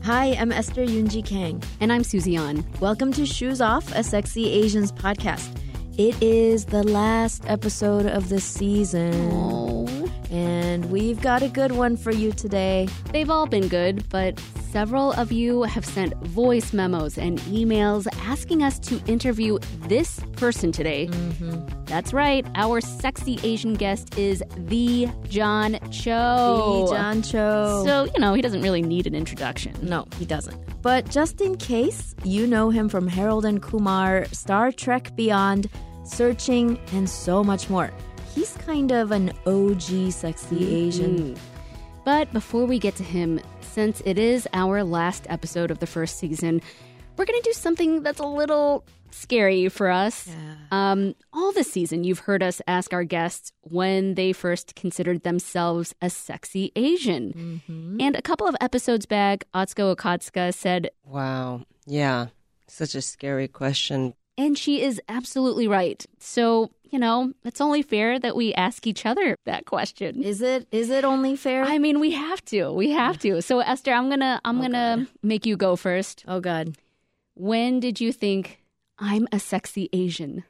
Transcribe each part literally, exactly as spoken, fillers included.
Hi, I'm Esther Yoonji Kang. And I'm Susie An. Welcome to Shoes Off, a Sexy Asians podcast. It is the last episode of the season. Aww. And we've got a good one for you today. They've all been good, but several of you have sent voice memos and emails asking us to interview this person today. Mm-hmm. That's right. Our sexy Asian guest is the John Cho. The John Cho. So, you know, he doesn't really need an introduction. No, he doesn't. But just in case, you know him from Harold and Kumar, Star Trek Beyond, Searching, and so much more. He's kind of an O G sexy mm-hmm. Asian. But before we get to him, since it is our last episode of the first season, we're going to do something that's a little scary for us. Yeah. Um, all this season, you've heard us ask our guests when they first considered themselves a sexy Asian. Mm-hmm. And a couple of episodes back, Atsuko Okatsuka said, "Wow, yeah, such a scary question." And she is absolutely right. So, you know, it's only fair that we ask each other that question. Is it is it only fair? I mean, we have to. We have to. So, Esther, I'm going to I'm oh, going to make you go first. Oh, God. When did you think I'm a sexy Asian?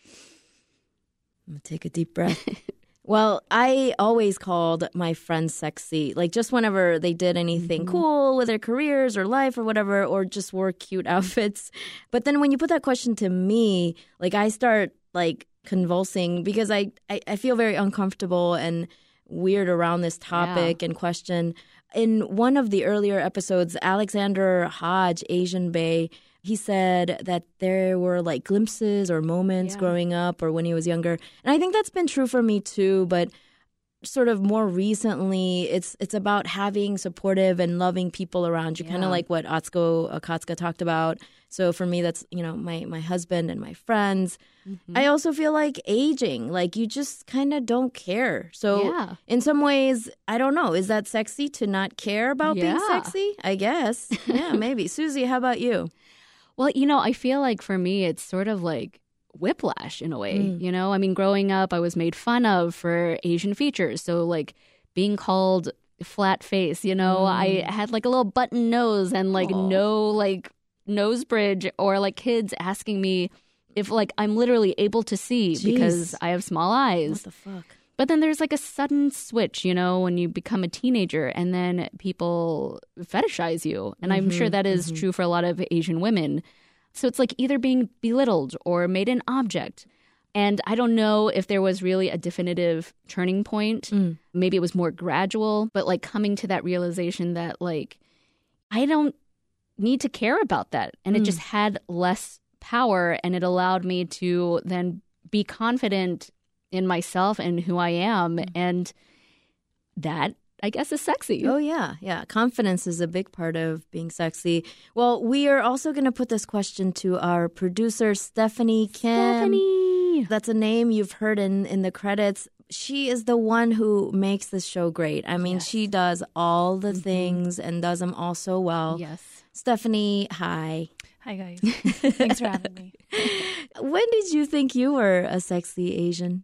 I'm going to take a deep breath. Well, I always called my friends sexy. Like, just whenever they did anything mm-hmm. cool with their careers or life or whatever, or just wore cute outfits. But then when you put that question to me, like, I start, like, convulsing because I, I, I feel very uncomfortable and weird around this topic yeah. and question. In one of the earlier episodes, Alexander Hodge, Asian Bae, he said that there were like glimpses or moments yeah. growing up or when he was younger. And I think that's been true for me too, but sort of more recently, it's it's about having supportive and loving people around you, yeah. kind of like what Atsuko Okatsuka talked about. So for me, that's, you know, my, my husband and my friends. Mm-hmm. I also feel like aging, like you just kind of don't care. So yeah. in some ways, I don't know, is that sexy to not care about yeah. being sexy? I guess. Yeah, maybe. Susie, how about you? Well, you know, I feel like for me, it's sort of like whiplash in a way. Mm. You know, I mean, growing up, I was made fun of for Asian features. So like being called flat face, you know, mm. I had like a little button nose and like Aww. no like nose bridge, or like kids asking me if like I'm literally able to see Jeez. because I have small eyes. What the fuck? But then there's like a sudden switch, you know, when you become a teenager and then people fetishize you. And mm-hmm, I'm sure that is mm-hmm. true for a lot of Asian women. So it's like either being belittled or made an object. And I don't know if there was really a definitive turning point. Mm. Maybe it was more gradual, but like coming to that realization that like I don't need to care about that. And mm. it just had less power, and it allowed me to then be confident in myself and who I am. And that, I guess, is sexy. Oh, yeah. Yeah. Confidence is a big part of being sexy. Well, we are also going to put this question to our producer, Stephanie Kim. Stephanie. That's a name you've heard in, in the credits. She is the one who makes this show great. I mean, yes. she does all the mm-hmm. things and does them all so well. Yes. Stephanie, hi. Hi, guys. Thanks for having me. When did you think you were a sexy Asian?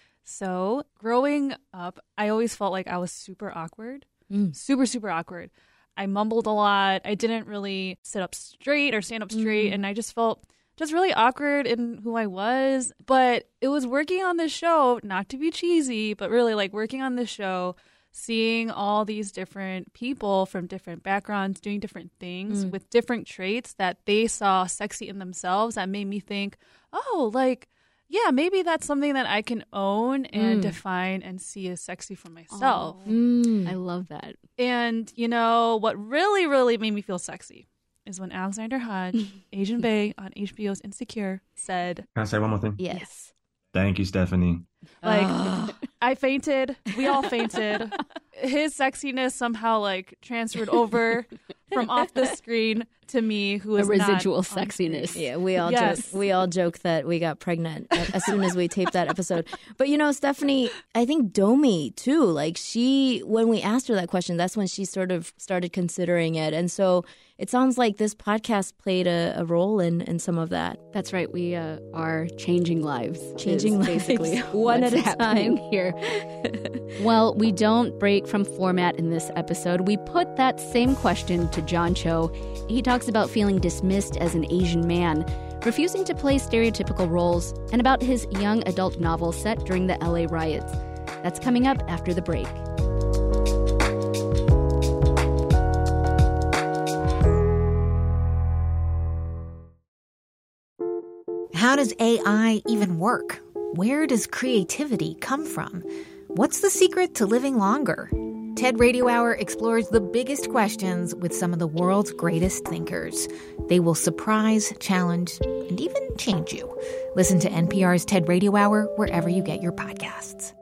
So growing up, I always felt like I was super awkward, mm. super, super awkward. I mumbled a lot. I didn't really sit up straight or stand up straight. Mm. And I just felt just really awkward in who I was. But it was working on this show, not to be cheesy, but really like working on this show, seeing all these different people from different backgrounds doing different things mm. with different traits that they saw sexy in themselves, that made me think, oh, like, yeah, maybe that's something that I can own and mm. define and see as sexy for myself. Oh, mm. I love that. And, you know, what really, really made me feel sexy is when Alexander Hodge, Asian Bae on H B O's Insecure, said... Can I say one more thing? Yes. yes. Thank you, Stephanie. Like, I fainted. We all fainted. His sexiness somehow, like, transferred over from off the screen to me who A is residual not on sexiness. stage. Yeah, we all Yes. joke, we all joke that we got pregnant a- as soon as we taped that episode. But you know, Stephanie, I think Domi too. Like she, when we asked her that question, that's when she sort of started considering it. And so it sounds like this podcast played a, a role in in some of that. That's right. We uh, are changing lives. Changing is lives, basically one what's at a happening time. here. Well, we don't break from format in this episode. We put that same question to John Cho. He talks about feeling dismissed as an Asian man, refusing to play stereotypical roles, and about his young adult novel set during the L A riots. That's coming up after the break. How does A I even work? Where does creativity come from? What's the secret to living longer? TED Radio Hour explores the biggest questions with some of the world's greatest thinkers. They will surprise, challenge, and even change you. Listen to N P R's TED Radio Hour wherever you get your podcasts.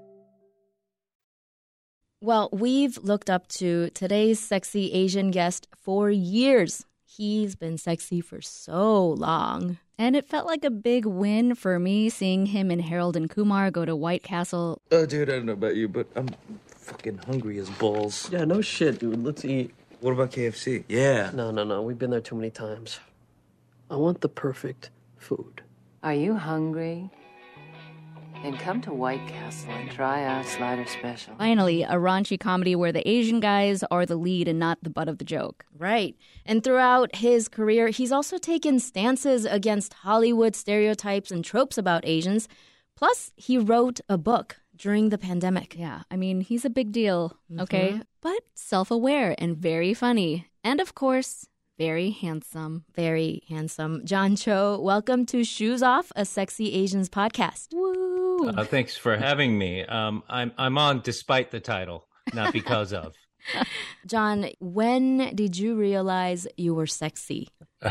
Well, we've looked up to today's sexy Asian guest for years. He's been sexy for so long. And it felt like a big win for me seeing him and Harold and Kumar go to White Castle. Oh, dude, I don't know about you, but I'm fucking hungry as balls. Yeah, no shit, dude. Let's eat. What about K F C? Yeah. No, no, no. We've been there too many times. I want the perfect food. Are you hungry? Then come to White Castle and try our slider special. Finally, a raunchy comedy where the Asian guys are the lead and not the butt of the joke. Right. And throughout his career, he's also taken stances against Hollywood stereotypes and tropes about Asians. Plus, he wrote a book during the pandemic. Yeah, I mean, he's a big deal, okay? Mm-hmm. But self-aware and very funny. And of course, very handsome. Very handsome. John Cho, welcome to Shoes Off, a Sexy Asians podcast. Woo! Uh, thanks for having me. Um, I'm I'm on despite the title, not because of. John, when did you realize you were sexy?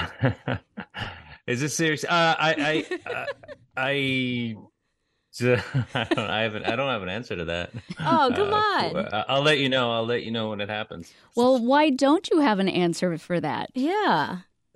Is this serious? Uh, I I uh, I. I don't, I haven't. I don't have an answer to that. Oh, come uh, on! I'll let you know. I'll let you know when it happens. Well, why don't you have an answer for that? Yeah.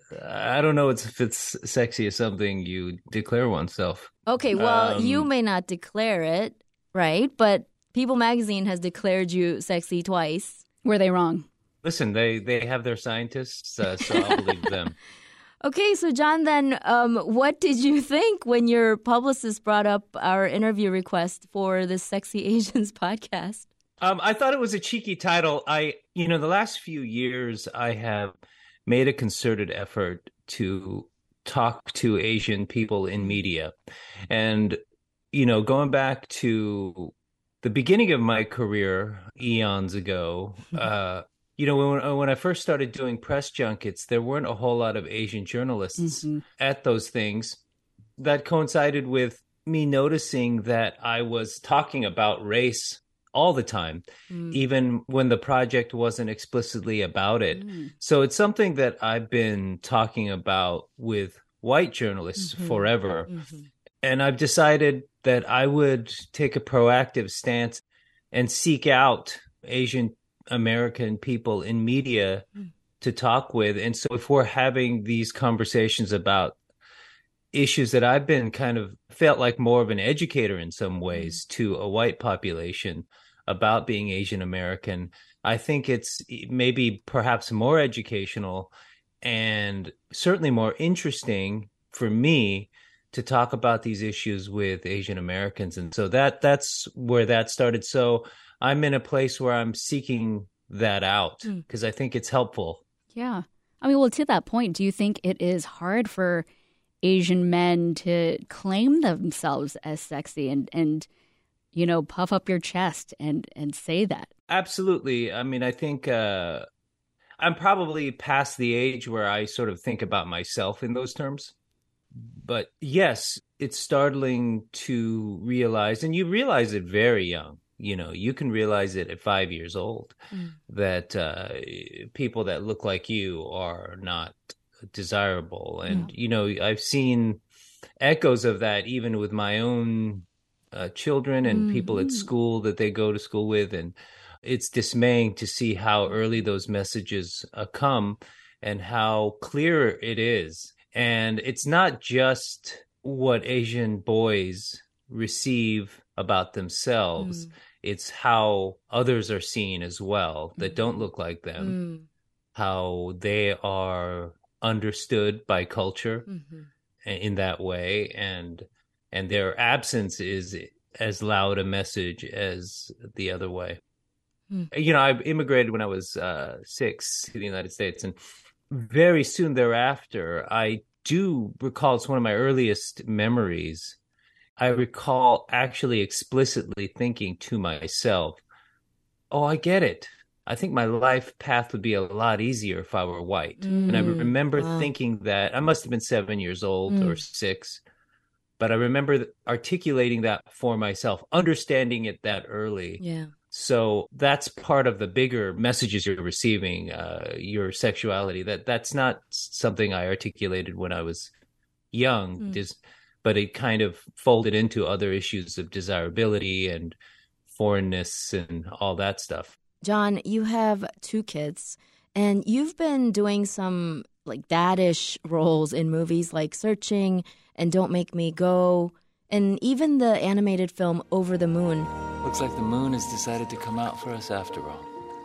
I don't know if it's sexy as something you declare oneself. Okay, well, um, you may not declare it, right? But People Magazine has declared you sexy twice. Were they wrong? Listen, they they have their scientists, uh, so I'll believe them. Okay, so John, then um, what did you think when your publicist brought up our interview request for this Sexy Asians podcast? Um, I thought it was a cheeky title. I, you know, the last few years I have made a concerted effort to talk to Asian people in media. And, you know, going back to the beginning of my career eons ago, uh, you know, when, when I first started doing press junkets, there weren't a whole lot of Asian journalists mm-hmm. at those things. That coincided with me noticing that I was talking about race all the time, mm. even when the project wasn't explicitly about it. Mm. So it's something that I've been talking about with white journalists mm-hmm. forever. Mm-hmm. And I've decided that I would take a proactive stance and seek out Asian American people in media mm. to talk with. And so if we're having these conversations about issues that I've been kind of felt like more of an educator in some ways mm. to a white population about being Asian American, I think it's maybe perhaps more educational and certainly more interesting for me to talk about these issues with Asian Americans. And so that that's where that started. So I'm in a place where I'm seeking that out because mm. I think it's helpful. Yeah. I mean, well, to that point, do you think it is hard for Asian men to claim themselves as sexy and, and you know, puff up your chest and, and say that? Absolutely. I mean, I think uh, I'm probably past the age where I sort of think about myself in those terms. But yes, it's startling to realize, and you realize it very young. You know, you can realize it at five years old mm. that uh, people that look like you are not desirable. And, yeah. you know, I've seen echoes of that even with my own uh, children and mm. people at school that they go to school with. And it's dismaying to see how early those messages uh, come. and how clear it is. And it's not just what Asian boys receive about themselves. Mm. It's how others are seen as well that mm-hmm. don't look like them, mm. how they are understood by culture mm-hmm. in that way. And, and their absence is as loud a message as the other way. Mm. You know, I immigrated when I was uh, six to the United States, and very soon thereafter, I do recall, it's one of my earliest memories. I recall actually explicitly thinking to myself, oh, I get it. I think my life path would be a lot easier if I were white. Mm. And I remember wow. thinking that. I must have been seven years old mm. or six. But I remember articulating that for myself, understanding it that early. Yeah. So that's part of the bigger messages you're receiving, uh, your sexuality. That that's not something I articulated when I was young, mm. just, but it kind of folded into other issues of desirability and foreignness and all that stuff. John, you have two kids, and you've been doing some like dad-ish roles in movies like Searching and Don't Make Me Go, and even the animated film Over the Moon. Looks like the moon has decided to come out for us after all.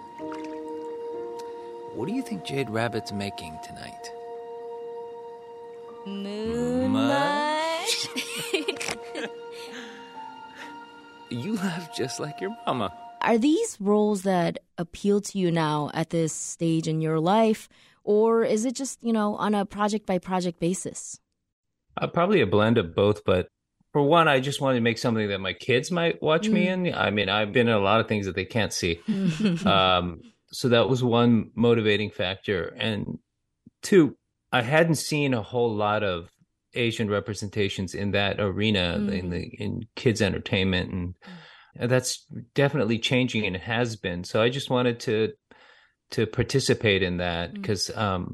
What do you think Jade Rabbit's making tonight? Moonlight. You laugh just like your mama. Are these roles that appeal to you now at this stage in your life, or is it just, you know, on a project-by-project basis? Uh, probably a blend of both, but for one, I just wanted to make something that my kids might watch mm. me in. I mean, I've been in a lot of things that they can't see. um, so that was one motivating factor. And two, I hadn't seen a whole lot of Asian representations in that arena, mm. in the in kids' entertainment. And, and that's definitely changing, and it has been. So I just wanted to to participate in that because mm. um,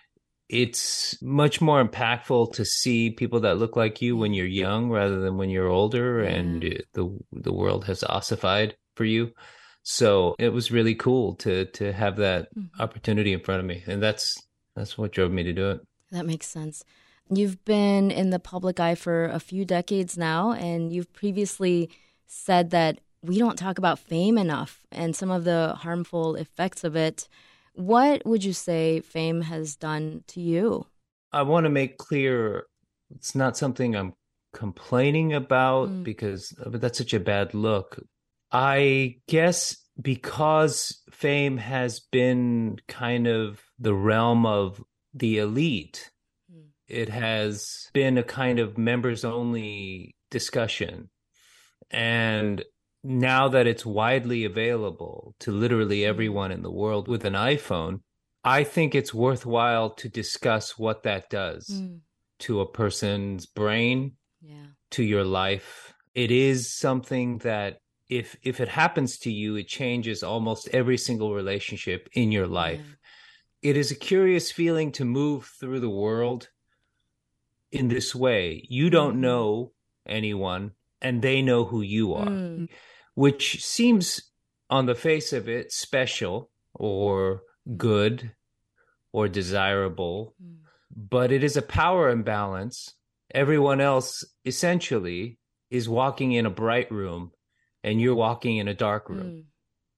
it's much more impactful to see people that look like you when you're young rather than when you're older yeah. and the the world has ossified for you. So it was really cool to to have that mm-hmm. opportunity in front of me. And that's that's what drove me to do it. That makes sense. You've been in the public eye for a few decades now, and you've previously said that we don't talk about fame enough and some of the harmful effects of it. What would you say fame has done to you? I want to make clear it's not something I'm complaining about mm. because but that's such a bad look. I guess because fame has been kind of the realm of the elite, mm. it has been a kind of members-only discussion. And now that it's widely available to literally everyone in the world with an iPhone, I think it's worthwhile to discuss what that does mm. to a person's brain, yeah. to your life. It is something that if if it happens to you, it changes almost every single relationship in your life. Yeah. It is a curious feeling to move through the world in this way. You don't mm. know anyone, and they know who you are. Mm. Which seems on the face of it special or good or desirable, mm. but it is a power imbalance. Everyone else essentially is walking in a bright room and you're walking in a dark room. Mm.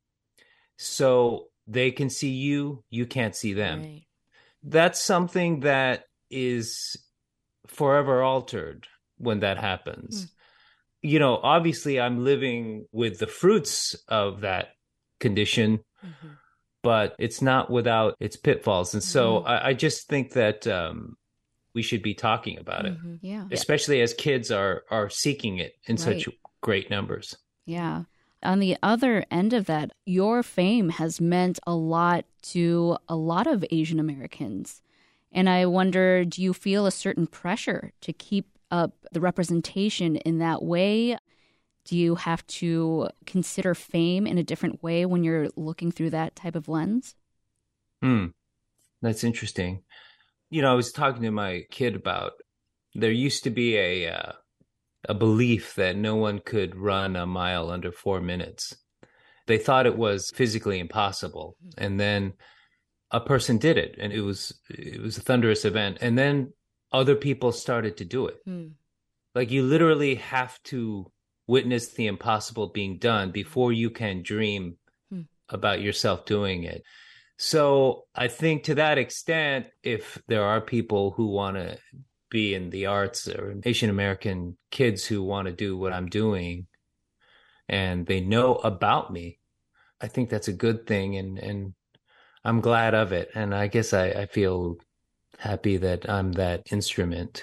So they can see you, you can't see them. Right. That's something that is forever altered when that happens. Mm. You know, obviously I'm living with the fruits of that condition, mm-hmm. but it's not without its pitfalls. And so mm-hmm. I, I just think that um, we should be talking about mm-hmm. it, yeah. especially as kids are, are seeking it in right. such great numbers. Yeah. On the other end of that, your fame has meant a lot to a lot of Asian Americans. And I wonder, do you feel a certain pressure to keep up the representation in that way? Do you have to consider fame in a different way when you're looking through that type of lens? Hmm. That's interesting. You know, I was talking to my kid about, there used to be a uh, a belief that no one could run a mile under four minutes. They thought it was physically impossible. And then a person did it, and it was it was a thunderous event, and then other people started to do it. Mm. Like, you literally have to witness the impossible being done before you can dream Hmm. about yourself doing it. So I think to that extent, if there are people who want to be in the arts, or Asian American kids who want to do what I'm doing and they know about me, I think that's a good thing. And, and I'm glad of it. And I guess I, I feel happy that I'm that instrument.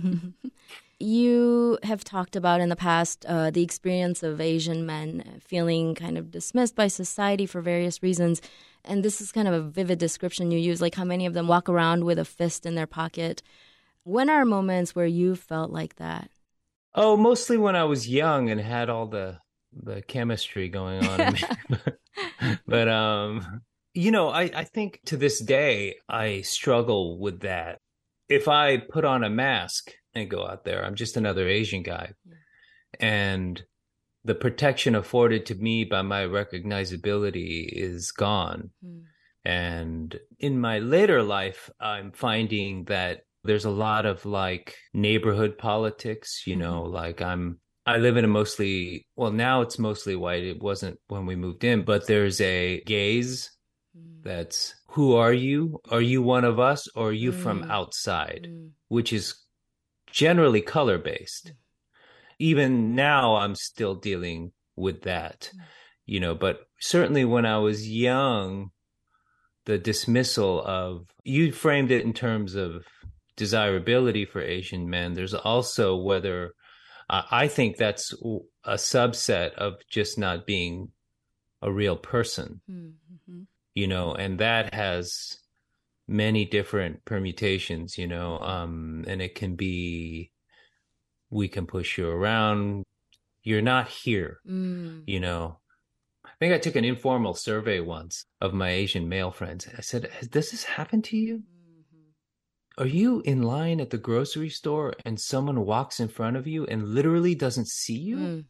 You have talked about in the past uh, the experience of Asian men feeling kind of dismissed by society for various reasons. And this is kind of a vivid description you use, like how many of them walk around with a fist in their pocket. When are moments where you felt like that? Oh, mostly when I was young and had all the the chemistry going on in me. But, um, you know, I, I think to this day, I struggle with that. If I put on a mask and go out there, I'm just another Asian guy. Yeah. And the protection afforded to me by my recognizability is gone. Mm. And in my later life, I'm finding that there's a lot of like neighborhood politics, you know, mm-hmm. like I'm, I live in a mostly, well, now it's mostly white. It wasn't when we moved in, but there's a gaze mm. that's, who are you? Are you one of us, or are you mm. from outside? Mm. Which is generally color-based. Mm. Even now, I'm still dealing with that, mm. you know, but certainly when I was young, the dismissal of, you framed it in terms of desirability for Asian men. There's also whether, uh, I think that's a subset of just not being a real person, mm-hmm. you know, and that has many different permutations, you know, um, and it can be, we can push you around. You're not here, mm. you know. I think I took an informal survey once of my Asian male friends. I said, does this happen to you? Mm-hmm. Are you in line at the grocery store and someone walks in front of you and literally doesn't see you? Mm.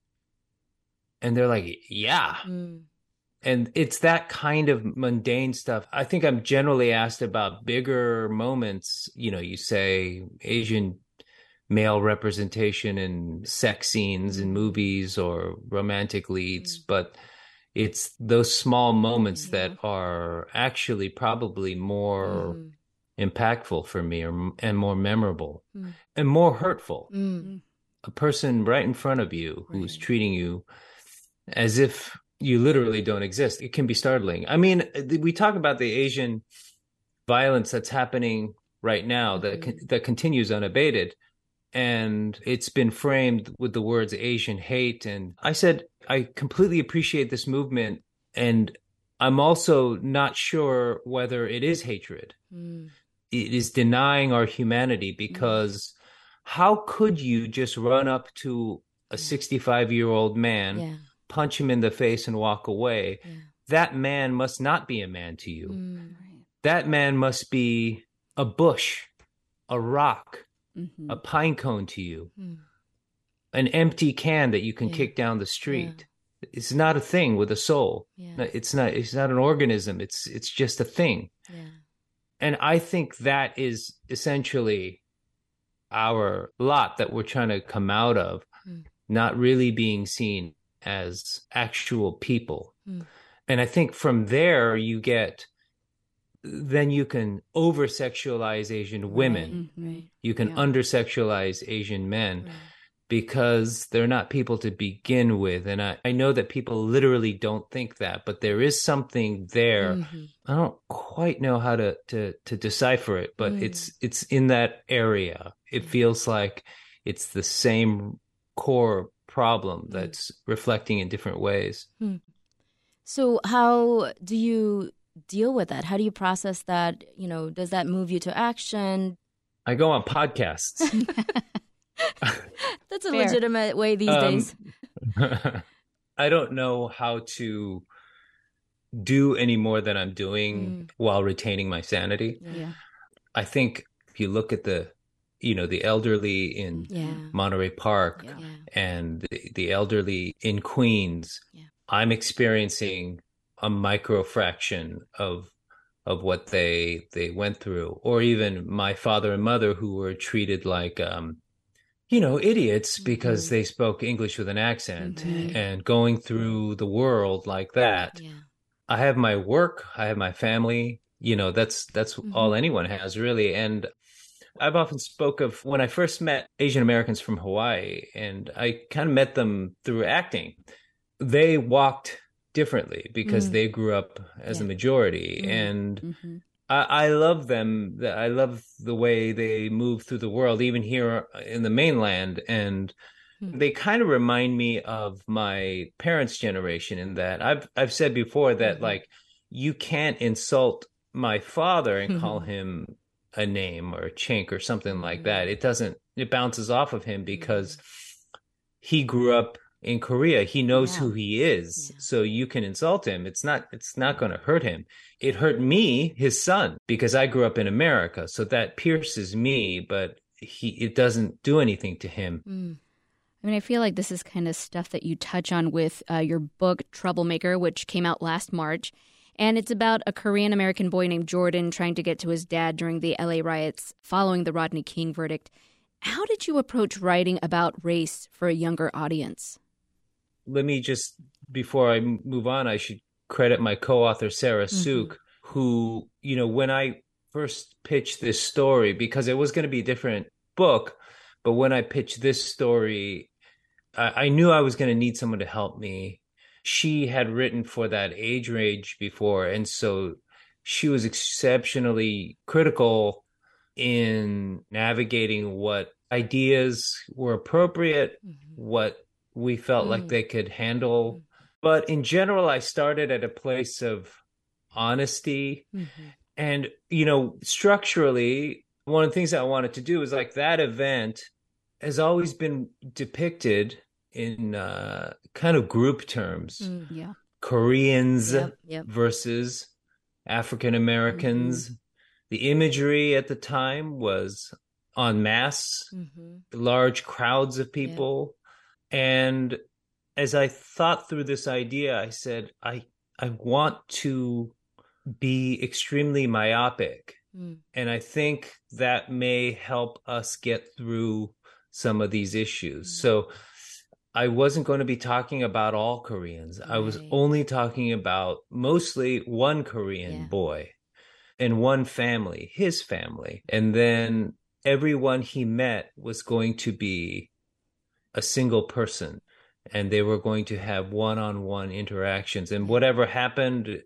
And they're like, yeah. Mm. And it's that kind of mundane stuff. I think I'm generally asked about bigger moments. You know, you say Asian male representation in sex scenes in movies or romantic leads, mm. but it's those small moments yeah. that are actually probably more mm. impactful for me, or, and more memorable mm. and more hurtful. Mm. A person right in front of you right. who's treating you as if you literally don't exist. It can be startling. I mean, we talk about the Asian violence that's happening right now mm-hmm. that that continues unabated. And it's been framed with the words Asian hate. And I said, I completely appreciate this movement. And I'm also not sure whether it is hatred. Mm. It is denying our humanity, because mm. how could you just run up to a sixty-five-year-old man, yeah. punch him in the face and walk away? Yeah. That man must not be a man to you. Mm. That man must be a bush, a rock, mm-hmm. a pine cone to you, mm. an empty can that you can yeah. kick down the street. Yeah. It's not a thing with a soul. Yeah. It's not, it's not an organism. It's, it's just a thing. Yeah. And I think that is essentially our lot that we're trying to come out of, mm. not really being seen as actual people. Mm. And I think from there you get, then you can over-sexualize Asian women. Right, right. You can yeah. under-sexualize Asian men right. because they're not people to begin with. And I, I know that people literally don't think that, but there is something there. Mm-hmm. I don't quite know how to, to, to decipher it, but mm. it's it's in that area. It feels like it's the same core problem mm. that's reflecting in different ways. Mm. So how do you deal with that? How do you process that? You know, does that move you to action? I go on podcasts. That's a Fair. legitimate way these um, days. I don't know how to do any more than I'm doing mm. while retaining my sanity. Yeah. I think if you look at the, you know, the elderly in yeah. Monterey Park yeah. and the, the elderly in Queens, yeah. I'm experiencing a micro fraction of of what they they went through, or even my father and mother who were treated like um you know idiots because mm-hmm. they spoke English with an accent mm-hmm. and going through the world like that. Yeah. I have my work, I have my family, you know, that's that's mm-hmm. all anyone has really. And I've often spoke of when I first met Asian Americans from Hawaii, and I kind of met them through acting. They walked differently because mm. they grew up as yeah. a majority. Mm. And mm-hmm. I, I love them. I love the way they move through the world, even here in the mainland. And mm. they kind of remind me of my parents' generation in that I've I've said before that mm-hmm. like you can't insult my father and call him a name or a chink or something mm-hmm. like that. It doesn't, it bounces off of him because he grew up in Korea. He knows yeah. who he is. Yeah. So you can insult him. It's not, it's not going to hurt him. It hurt me, his son, because I grew up in America. So that pierces me, but he, it doesn't do anything to him. Mm. I mean, I feel like this is kind of stuff that you touch on with uh, your book, Troublemaker, which came out last March. And it's about a Korean-American boy named Jordan trying to get to his dad during the L A riots following the Rodney King verdict. How did you approach writing about race for a younger audience? Let me just, before I move on, I should credit my co-author, Sarah mm-hmm. Suk, who, you know, when I first pitched this story, because it was going to be a different book, but when I pitched this story, I, I knew I was going to need someone to help me. She had written for that age range before, and so she was exceptionally critical in navigating what ideas were appropriate, mm-hmm. what we felt mm-hmm. like they could handle. Mm-hmm. But in general, I started at a place of honesty. Mm-hmm. And, you know, structurally, one of the things I wanted to do is like that event has always been depicted in uh, kind of group terms. Mm, yeah. Koreans yep, yep. versus African Americans. Mm-hmm. The imagery at the time was en masse, mm-hmm. large crowds of people. Yep. And as I thought through this idea, I said, I I want to be extremely myopic. Mm. And I think that may help us get through some of these issues. Mm. So I wasn't going to be talking about all Koreans. Right. I was only talking about mostly one Korean yeah. boy and one family, his family. And then everyone he met was going to be a single person, and they were going to have one-on-one interactions. And whatever happened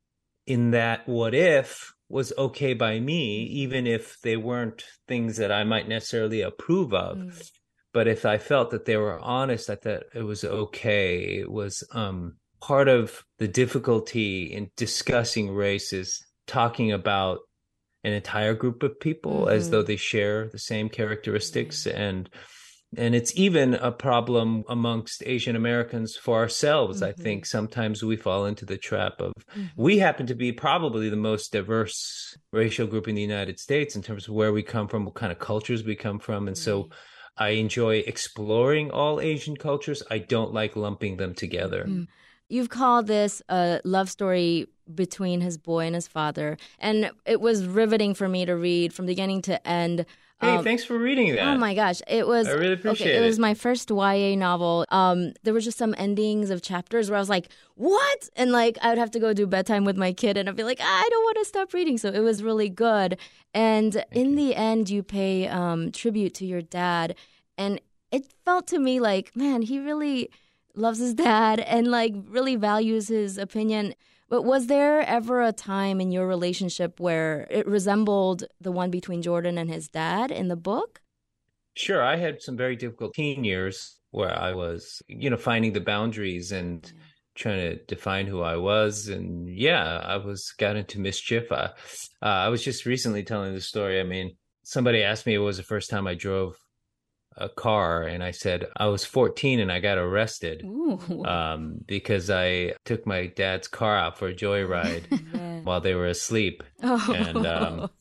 in that what if was okay by me, even if they weren't things that I might necessarily approve of. Mm. But if I felt that they were honest, I thought it was okay. It was um, part of the difficulty in discussing race is talking about an entire group of people mm-hmm. as though they share the same characteristics. Mm-hmm. And and it's even a problem amongst Asian Americans for ourselves. Mm-hmm. I think sometimes we fall into the trap of, mm-hmm. we happen to be probably the most diverse racial group in the United States in terms of where we come from, what kind of cultures we come from. And mm-hmm. so I enjoy exploring all Asian cultures. I don't like lumping them together. Mm. You've called this a love story between his boy and his father, and it was riveting for me to read from beginning to end. Hey, um, thanks for reading that. Oh my gosh, it was. I really appreciate okay, it. It was my first Y A novel. Um, there were just some endings of chapters where I was like, "What?" And like I would have to go do bedtime with my kid, and I'd be like, "I don't want to stop reading." So it was really good. And Thank in you. the end, you pay um, tribute to your dad, and it felt to me like, man, he really loves his dad and like really values his opinion. But was there ever a time in your relationship where it resembled the one between Jordan and his dad in the book? Sure. I had some very difficult teen years where I was, you know, finding the boundaries and yeah. trying to define who I was. And yeah, I was got into mischief. Uh, uh, I was just recently telling the story. I mean, somebody asked me, it was the first time I drove a car, and I said I was fourteen and I got arrested um, because I took my dad's car out for a joyride yeah. while they were asleep. Oh. And um,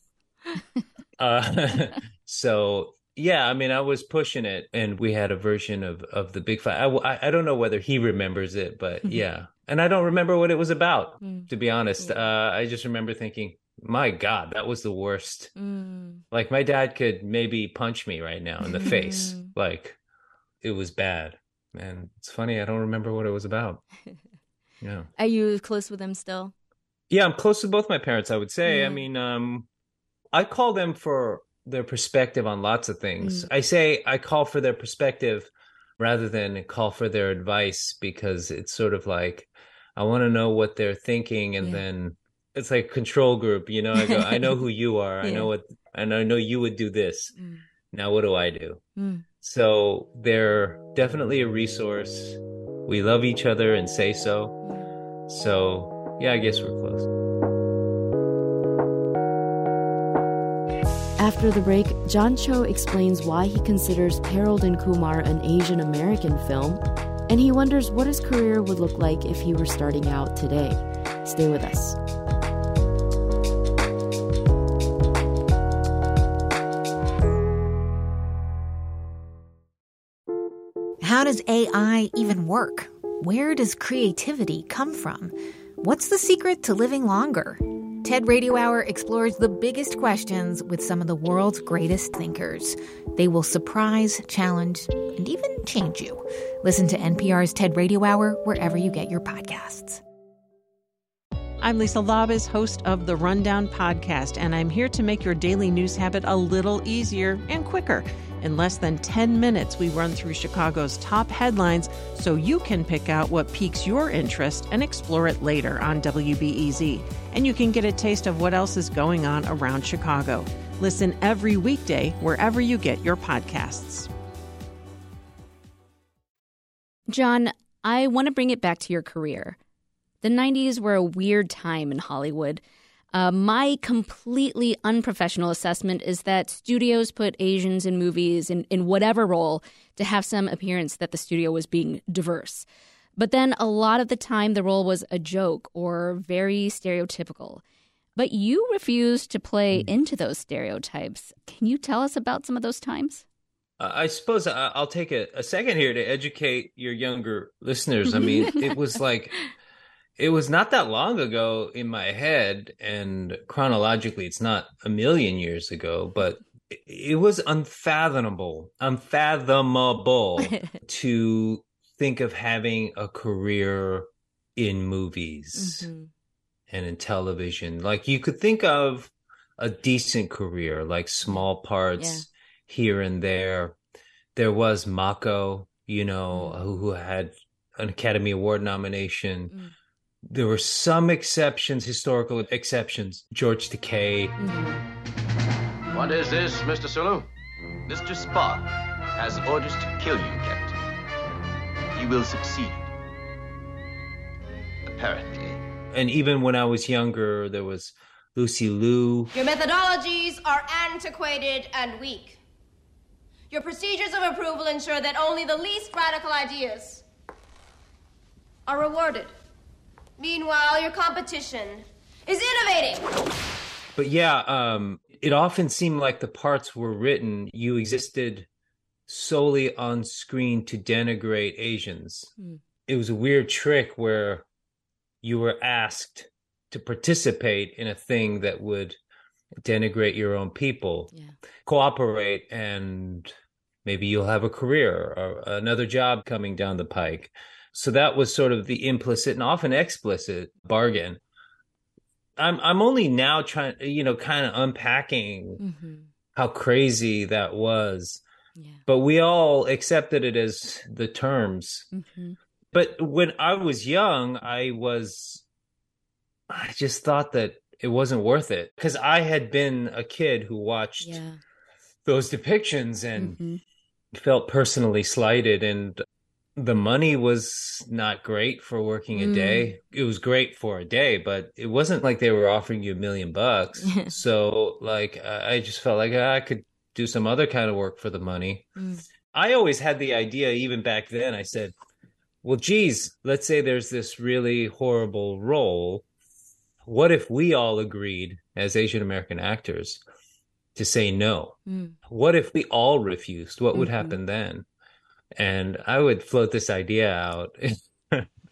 uh, so, yeah, I mean, I was pushing it, and we had a version of, of the big fight. I, I, I don't know whether he remembers it, but yeah, And I don't remember what it was about, Mm. to be honest. Yeah. Uh, I just remember thinking, my God, that was the worst. Mm. Like, my dad could maybe punch me right now in the face. Like, it was bad. And it's funny, I don't remember what it was about. Yeah. Are you close with him still? Yeah, I'm close to both my parents, I would say. Yeah. I mean, um, I call them for their perspective on lots of things. Mm. I say I call for their perspective rather than call for their advice, because it's sort of like, I want to know what they're thinking, and Yeah. then it's like control group, you know. I go, I know who you are. I Yeah. know what, and I know you would do this. Mm. Now, what do I do? Mm. So they're definitely a resource. We love each other and say so. So yeah, I guess we're close. After the break, John Cho explains why he considers Harold and Kumar an Asian American film, and he wonders what his career would look like if he were starting out today. Stay with us. How does A I even work? Where does creativity come from? What's the secret to living longer? TED Radio Hour explores the biggest questions with some of the world's greatest thinkers. They will surprise, challenge, and even change you. Listen to N P R's TED Radio Hour wherever you get your podcasts. I'm Lisa Labus, host of the Rundown podcast, and I'm here to make your daily news habit a little easier and quicker. In less than ten minutes, we run through Chicago's top headlines so you can pick out what piques your interest and explore it later on W B E Z. And you can get a taste of what else is going on around Chicago. Listen every weekday wherever you get your podcasts. John, I want to bring it back to your career. The nineties were a weird time in Hollywood. Uh, my completely unprofessional assessment is that studios put Asians in movies in, in whatever role to have some appearance that the studio was being diverse. But then a lot of the time the role was a joke or very stereotypical. But you refused to play into those stereotypes. Can you tell us about some of those times? Uh, I suppose I- I'll take a, a second here to educate your younger listeners. I mean, it was like... It was not that long ago in my head, and chronologically, it's not a million years ago, but it was unfathomable, unfathomable to think of having a career in movies mm-hmm. and in television. Like, you could think of a decent career, like small parts yeah. here and there. There was Mako, you know, mm. who, who had an Academy Award nomination. Mm. There were some exceptions, historical exceptions. George Takei. Mm-hmm. What is this, Mister Sulu? Mister Spock has orders to kill you, Captain. He will succeed. Apparently. And even when I was younger, there was Lucy Liu. Your methodologies are antiquated and weak. Your procedures of approval ensure that only the least radical ideas are rewarded. Meanwhile, your competition is innovating. But yeah, um, it often seemed like the parts were written, you existed solely on screen to denigrate Asians. Mm. It was a weird trick where you were asked to participate in a thing that would denigrate your own people. Yeah. Cooperate and maybe you'll have a career or another job coming down the pike. So that was sort of the implicit and often explicit bargain. I'm I'm only now trying, you know, kind of unpacking mm-hmm. how crazy that was. Yeah. But we all accepted it as the terms. Mm-hmm. But when I was young, I was, I just thought that it wasn't worth it because I had been a kid who watched yeah. those depictions and mm-hmm. felt personally slighted, and the money was not great for working a mm. day. It was great for a day, but it wasn't like they were offering you a million bucks. So like, I just felt like I could do some other kind of work for the money. Mm. I always had the idea, even back then, I said, well, geez, let's say there's this really horrible role. What if we all agreed as Asian American actors to say no? Mm. What if we all refused? What would mm-hmm. happen then? And I would float this idea out.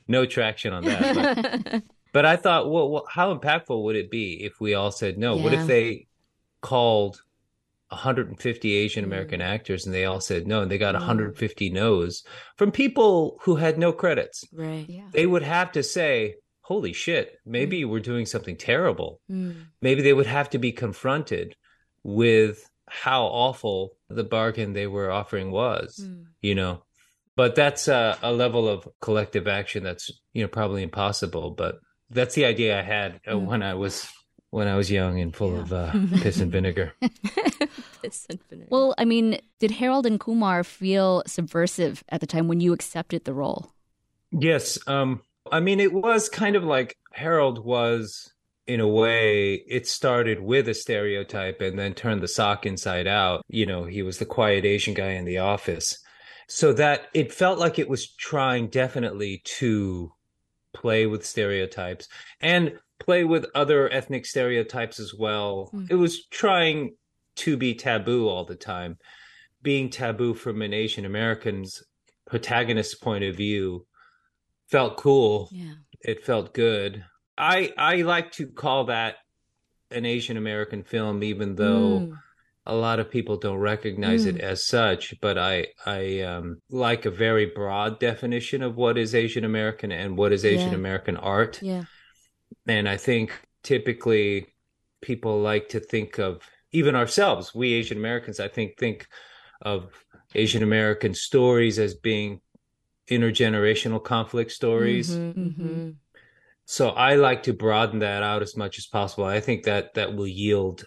no traction on that. But, but I thought, well, well, how impactful would it be if we all said no? Yeah. What if they called one hundred fifty Asian American mm. actors and they all said no, and they got mm. one hundred fifty no's from people who had no credits? Right. Yeah. They would have to say, holy shit, maybe mm. we're doing something terrible. Mm. Maybe they would have to be confronted with how awful the bargain they were offering was, mm. you know. But that's a, a level of collective action that's, you know, probably impossible. But that's the idea I had uh, mm. when I was when I was young and full yeah. of uh, piss and vinegar. Piss and vinegar. Well, I mean, did Harold and Kumar feel subversive at the time when you accepted the role? Yes. Um, I mean, it was kind of like Harold was, in a way, it started with a stereotype and then turned the sock inside out. You know, he was the quiet Asian guy in the office. So that it felt like it was trying definitely to play with stereotypes and play with other ethnic stereotypes as well. Mm. It was trying to be taboo all the time. Being taboo from an Asian American's protagonist's point of view felt cool. Yeah. It felt good. I I like to call that an Asian American film, even though mm. a lot of people don't recognize mm. it as such. But I I um, like a very broad definition of what is Asian American and what is Asian American yeah. art. Yeah. And I think typically people like to think of, even ourselves, we Asian Americans, I think, think of Asian American stories as being intergenerational conflict stories. Mm-hmm, mm-hmm. So I like to broaden that out as much as possible. I think that that will yield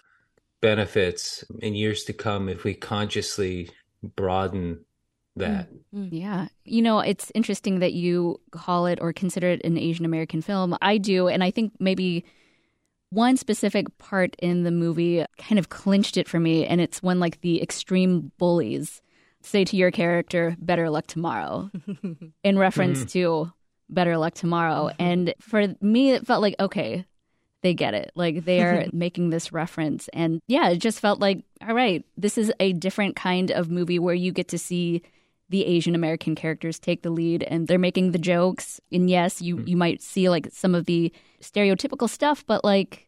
benefits in years to come if we consciously broaden that. Mm-hmm. Yeah. You know, it's interesting that you call it or consider it an Asian American film. I do. And I think maybe one specific part in the movie kind of clinched it for me. And it's when like the extreme bullies say to your character, better luck tomorrow, in reference mm-hmm. to Better Luck Tomorrow. Mm-hmm. And for me, it felt like, okay, they get it. Like they are making this reference. And yeah, it just felt like, all right, this is a different kind of movie where you get to see the Asian American characters take the lead and they're making the jokes. And yes, you, mm-hmm. you might see like some of the stereotypical stuff, but like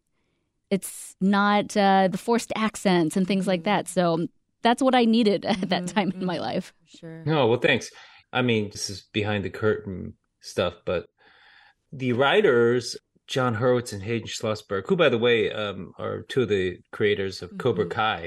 it's not uh, the forced accents and things like that. So that's what I needed at that time mm-hmm. in my life. Sure. No, well, thanks. I mean, this is behind the curtain stuff, but the writers, John Hurwitz and Hayden Schlossberg, who, by the way, um, are two of the creators of mm-hmm. Cobra Kai,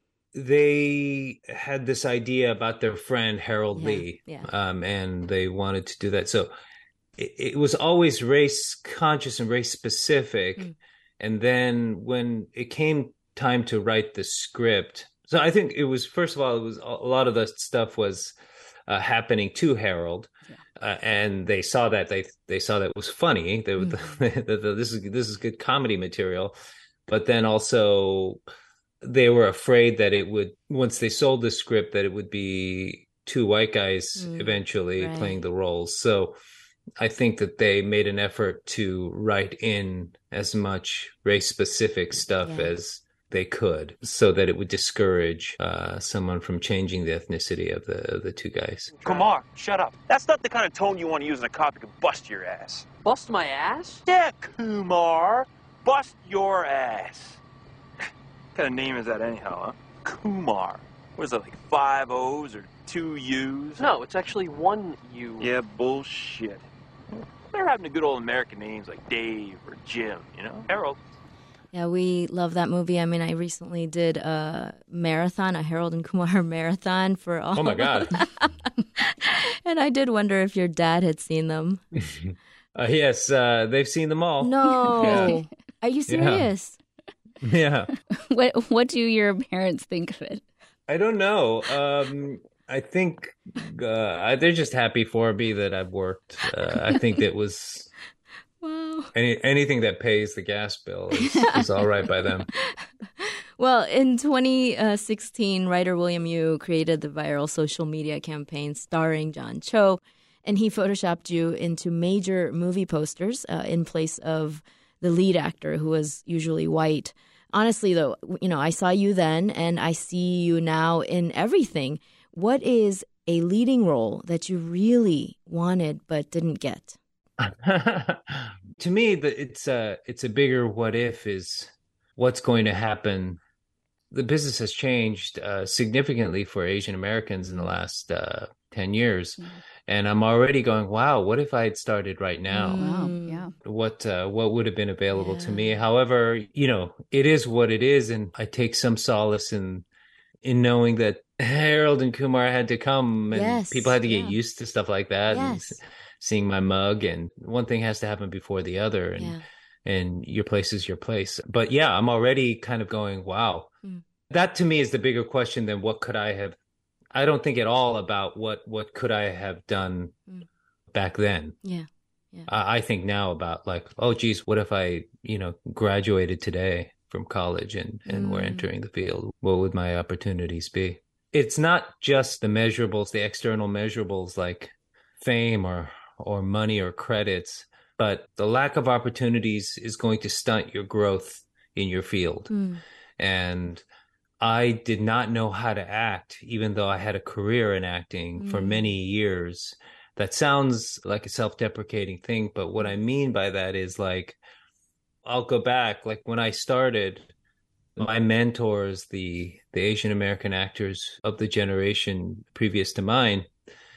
they had this idea about their friend Harold yeah, Lee, yeah. Um, and they wanted to do that. So it, it was always race conscious and race specific. Mm. And then when it came time to write the script, so I think it was, first of all, it was a lot of the stuff was uh, happening to Harold. Yeah. Uh, and they saw that they they saw that it was funny. They, mm-hmm. the, the, the, this is this is good comedy material, but then also they were afraid that it would, once they sold the script, that it would be two white guys mm, eventually right. playing the roles. So I think that they made an effort to write in as much race specific stuff yeah. as they could, so that it would discourage uh, someone from changing the ethnicity of the of the two guys. Kumar, shut up. That's not the kind of tone you want to use in a cop who can bust your ass. Bust my ass? Yeah, Kumar. Bust your ass. What kind of name is that anyhow, huh? Kumar. What is that, like five O's or two U's? No, it's actually one U. Yeah, bullshit. They're having a good old American names like Dave or Jim, you know? Harold. Yeah, we love that movie. I mean, I recently did a marathon, a Harold and Kumar marathon for all. Oh, my God. And I did wonder if your dad had seen them. uh, yes, uh, they've seen them all. No. Yeah. Are you serious? Yeah. yeah. What What do your parents think of it? I don't know. Um, I think uh, they're just happy for me that I've worked. Uh, I think that was... Wow. Any, anything that pays the gas bill is, is all right by them. Well, in twenty sixteen, writer William Yu created the viral social media campaign starring John Cho, and he photoshopped you into major movie posters uh, in place of the lead actor, who was usually white. Honestly, though, you know, I saw you then, and I see you now in everything. What is a leading role that you really wanted but didn't get? To me, the, it's a it's a bigger what if is what's going to happen. The business has changed uh, significantly for Asian Americans in the last uh, ten years. Mm. And I'm already going, wow, what if I had started right now? Wow, yeah. What uh, what would have been available yeah. to me? However, you know, it is what it is. And I take some solace in in knowing that Harold and Kumar had to come and yes, people had to get yeah. used to stuff like that. Yes. And seeing my mug, and one thing has to happen before the other. And yeah. and your place is your place. But yeah, I'm already kind of going, wow. Mm. That to me is the bigger question than what could I have. I don't think at all about what, what could I have done mm. back then. Yeah. yeah. I, I think now about like, oh, geez, what if I, you know, graduated today from college and, and mm. we're entering the field? What would my opportunities be? It's not just the measurables, the external measurables like fame or, or money or credits, but the lack of opportunities is going to stunt your growth in your field. Mm. And I did not know how to act, even though I had a career in acting mm. for many years. That sounds like a self-deprecating thing, but what I mean by that is like, I'll go back, like when I started, my mentors, the, the Asian American actors of the generation previous to mine,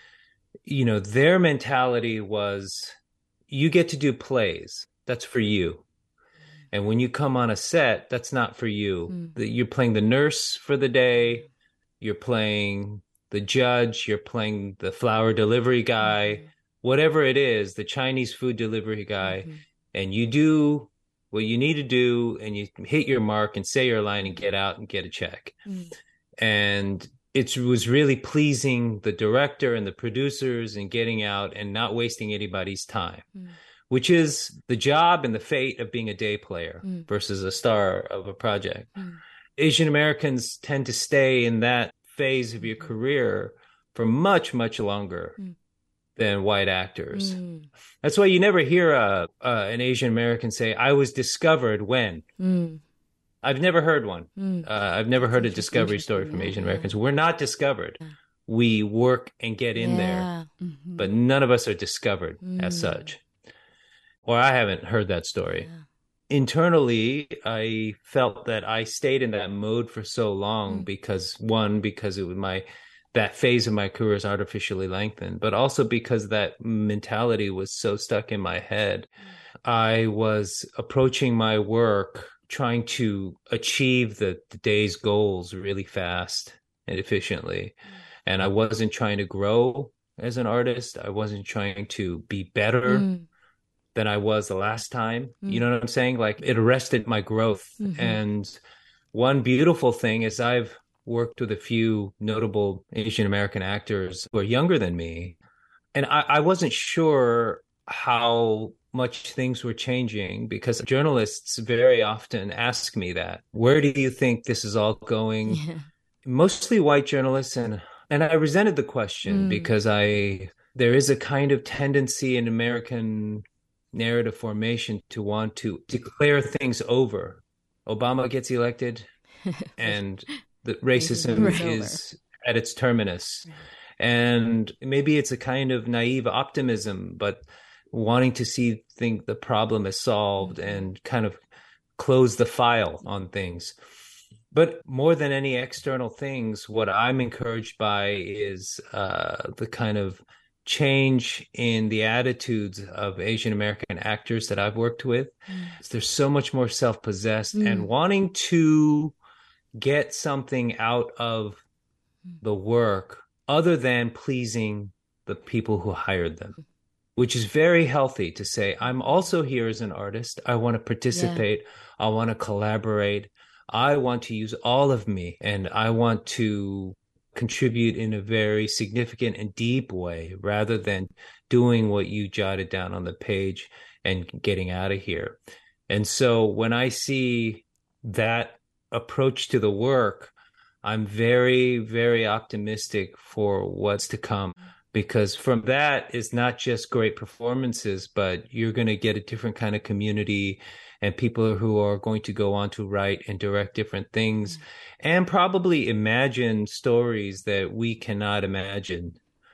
you know, their mentality was, you get to do plays. That's for you. And when you come on a set, that's not for you. Mm. You're playing the nurse for the day. You're playing the judge. You're playing the flower delivery guy, mm. whatever it is, the Chinese food delivery guy. Mm-hmm. And you do what you need to do and you hit your mark and say your line and get out and get a check. Mm. And it was really pleasing the director and the producers and getting out and not wasting anybody's time. Mm. Which is the job and the fate of being a day player mm. versus a star of a project. Mm. Asian Americans tend to stay in that phase of your career for much, much longer mm. than white actors. Mm. That's why you never hear a, uh, an Asian American say, I was discovered when. Mm. I've never heard one. Mm. Uh, I've never heard a discovery story from Asian Americans. We're not discovered. Yeah. We work and get in yeah. there, mm-hmm. but none of us are discovered mm. as such. Or I haven't heard that story. Yeah. Internally, I felt that I stayed in that mode for so long mm. because one, because it was my, that phase of my career is artificially lengthened, but also because that mentality was so stuck in my head. Mm. I was approaching my work, trying to achieve the, the day's goals really fast and efficiently. Mm. And I wasn't trying to grow as an artist. I wasn't trying to be better. Mm. than I was the last time. Mm. You know what I'm saying? Like it arrested my growth. Mm-hmm. And one beautiful thing is I've worked with a few notable Asian American actors who are younger than me. And I, I wasn't sure how much things were changing because journalists very often ask me that. Where do you think this is all going? Yeah. Mostly white journalists. And, and I resented the question mm. because I, there is a kind of tendency in American narrative formation to want to declare things over. Obama gets elected and the racism right. is at its terminus. Right. And maybe it's a kind of naive optimism, but wanting to see think the problem is solved mm-hmm. and kind of close the file on things. But more than any external things, what I'm encouraged by is uh, the kind of change in the attitudes of Asian American actors that I've worked with. Mm. There's so much more self-possessed mm. and wanting to get something out of the work other than pleasing the people who hired them, which is very healthy to say, I'm also here as an artist. I want to participate. Yeah. I want to collaborate. I want to use all of me and I want to contribute in a very significant and deep way rather than doing what you jotted down on the page and getting out of here. And so when I see that approach to the work, I'm very, very optimistic for what's to come, because from that is not just great performances, but you're going to get a different kind of community and people who are going to go on to write and direct different things mm-hmm. and probably imagine stories that we cannot imagine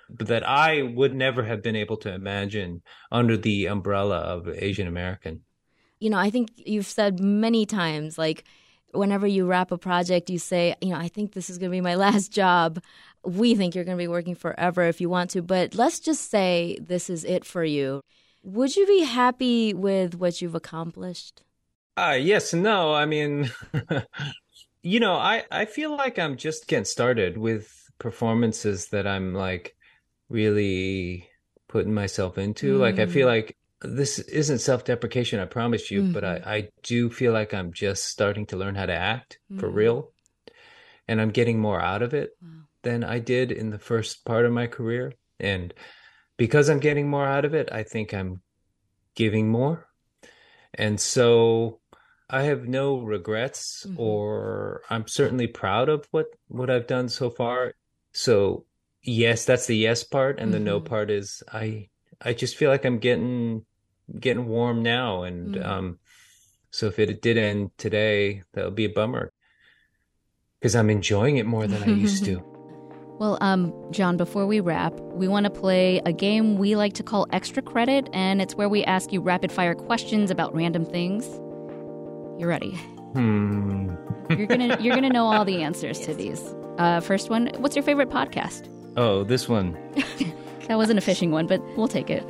but that I would never have been able to imagine under the umbrella of Asian American. You know, I think you've said many times, like, whenever you wrap a project, you say, you know, I think this is going to be my last job. We think you're going to be working forever if you want to, but let's just say this is it for you. Would you be happy with what you've accomplished? Uh, yes and no. I mean, you know, I, I feel like I'm just getting started with performances that I'm like really putting myself into. Mm. Like, I feel like this isn't self-deprecation, I promise you, mm-hmm. but I, I do feel like I'm just starting to learn how to act mm. for real. And I'm getting more out of it wow. than I did in the first part of my career. And because I'm getting more out of it, I think I'm giving more. And so I have no regrets, mm-hmm. or I'm certainly proud of what, what I've done so far. So yes, that's the yes part. And mm-hmm. the no part is I I just feel like I'm getting getting warm now. And mm-hmm. um, so if it did end today, that would be a bummer because I'm enjoying it more than I used to. Well, um, John, before we wrap, we want to play a game we like to call Extra Credit, and it's where we ask you rapid-fire questions about random things. You ready? Hmm. You're gonna you're gonna know all the answers to these. Uh, first one, what's your favorite podcast? Oh, this one. That wasn't a fishing one, but we'll take it.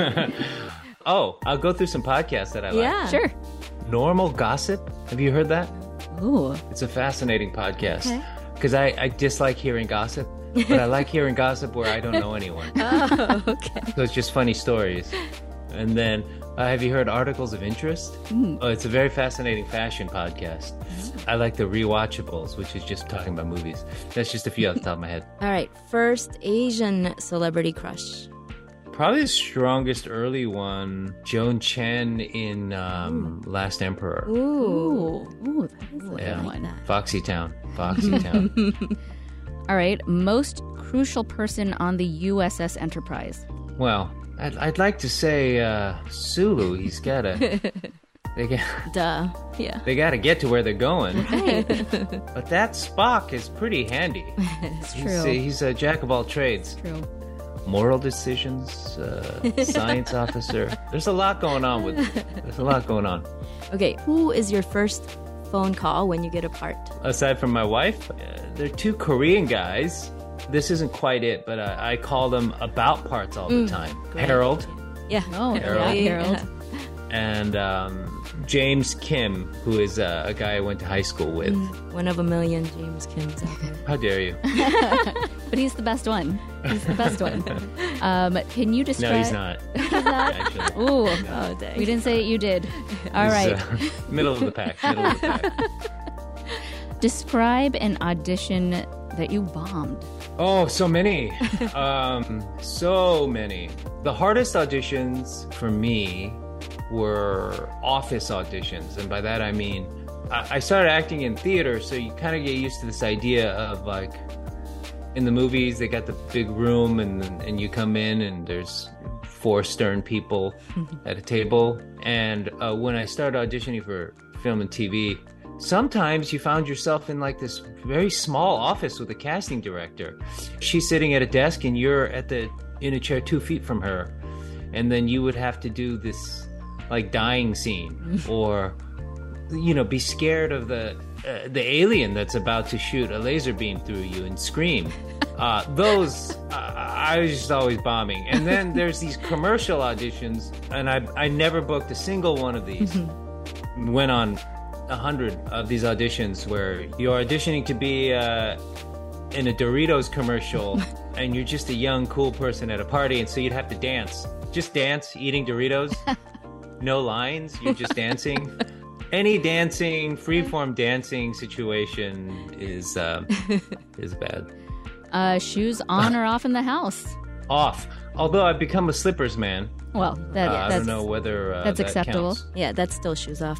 Oh, I'll go through some podcasts that I like. Yeah, sure. Normal Gossip. Have you heard that? Ooh. It's a fascinating podcast. Okay. Because I, I dislike hearing gossip, but I like hearing gossip where I don't know anyone. Oh, okay. So it's just funny stories. And then, uh, have you heard Articles of Interest? Mm. Oh, it's a very fascinating fashion podcast. Mm. I like the Rewatchables, which is just talking about movies. That's just a few off the top of my head. All right. First Asian celebrity crush. Probably the strongest early one, Joan Chen in um, Last Emperor. Ooh. Ooh, that is a yeah. good one. Foxy Town. Foxy Town. All right. Most crucial person on the U S S Enterprise. Well, I'd, I'd like to say uh, Sulu. He's got to... They got, Duh. Yeah. They got to get to where they're going. Right. But that Spock is pretty handy. It's he's, true. He's a jack of all trades. True. Moral decisions, uh, science officer. There's a lot going on with There's a lot going on. Okay, who is your first phone call when you get a part? Aside from my wife, uh, there are two Korean guys. This isn't quite it, but uh, I call them about parts all the Mm, time. great. Harold. Yeah. Oh, Harold. yeah, Harold. And um, James Kim, who is uh, a guy I went to high school with. Mm, one of a million James Kims out there. How dare you? But he's the best one. He's the best one. Um, can you describe... No, he's not. He's not? Actually. Ooh. Oh, dang. We didn't say it, you did. All He's, right. uh, middle of the pack. Middle of the pack. Describe an audition that you bombed. Oh, so many. um, so many. The hardest auditions for me were office auditions. And by that, I mean, I, I started acting in theater. So you kind of get used to this idea of like, in the movies, they got the big room and, and you come in and there's four stern people at a table. And uh, when I started auditioning for film and T V, sometimes you found yourself in like this very small office with a casting director. She's sitting at a desk and you're at the in a chair two feet from her. And then you would have to do this like dying scene or, you know, be scared of the uh, the alien that's about to shoot a laser beam through you and scream. Uh, those, uh, I was just always bombing. And then there's these commercial auditions, and I I never booked a single one of these. Went on a hundred of these auditions where you're auditioning to be uh, in a Doritos commercial, and you're just a young, cool person at a party, and so you'd have to dance. Just dance, eating Doritos. No lines, you're just dancing. Any dancing, freeform dancing situation is uh, is bad. Uh, shoes on or off in the house? Off. Although I've become a slippers man. Well, that, uh, yeah, I that's, don't know whether uh, that's that acceptable. counts. Yeah, that's still shoes off.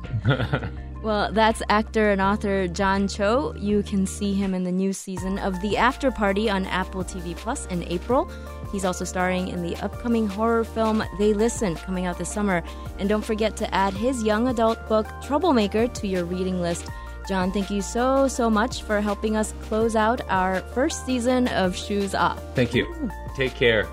Well, that's actor and author John Cho. You can see him in the new season of The After Party on Apple T V Plus in April. He's also starring in the upcoming horror film They Listen, coming out this summer. And don't forget to add his young adult book, Troublemaker, to your reading list. John, thank you so, so much for helping us close out our first season of Shoes Off. Thank you. Ooh. Take care.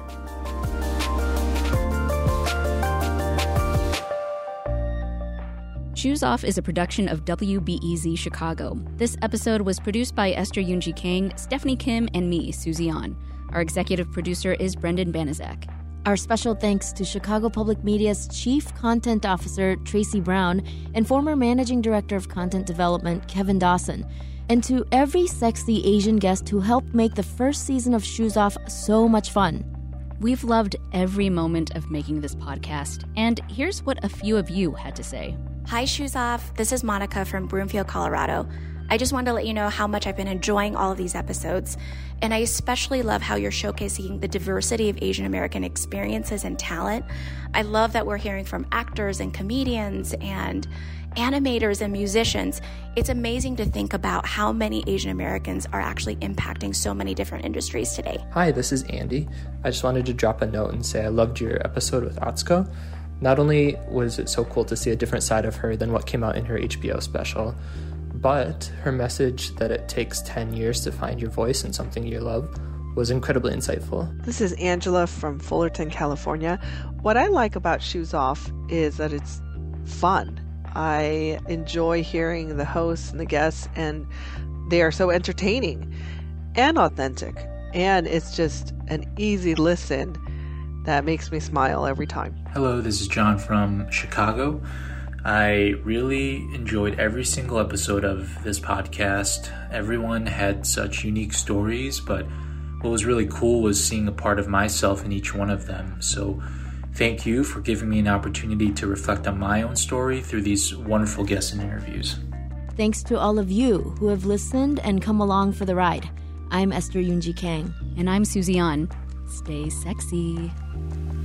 Shoes Off is a production of W B E Z Chicago. This episode was produced by Esther Yoonji Kang, Stephanie Kim, and me, Susie An. Our executive producer is Brendan Banaszak. Our special thanks to Chicago Public Media's Chief Content Officer, Tracy Brown, and former Managing Director of Content Development, Kevin Dawson, and to every sexy Asian guest who helped make the first season of Shoes Off so much fun. We've loved every moment of making this podcast, and here's what a few of you had to say. Hi, Shoes Off. This is Monica from Broomfield, Colorado. I just wanted to let you know how much I've been enjoying all of these episodes, and I especially love how you're showcasing the diversity of Asian American experiences and talent. I love that we're hearing from actors and comedians and animators and musicians. It's amazing to think about how many Asian Americans are actually impacting so many different industries today. Hi, this is Andy. I just wanted to drop a note and say I loved your episode with Atsuko. Not only was it so cool to see a different side of her than what came out in her H B O special, but her message that it takes ten years to find your voice in something you love was incredibly insightful. This is Angela from Fullerton, California. What I like about Shoes Off is that it's fun. I enjoy hearing the hosts and the guests, and they are so entertaining and authentic. And it's just an easy listen that makes me smile every time. Hello, this is John from Chicago. I really enjoyed every single episode of this podcast. Everyone had such unique stories, but what was really cool was seeing a part of myself in each one of them. So thank you for giving me an opportunity to reflect on my own story through these wonderful guests and interviews. Thanks to all of you who have listened and come along for the ride. I'm Esther Yoonji Kang. And I'm Susie An. Stay sexy.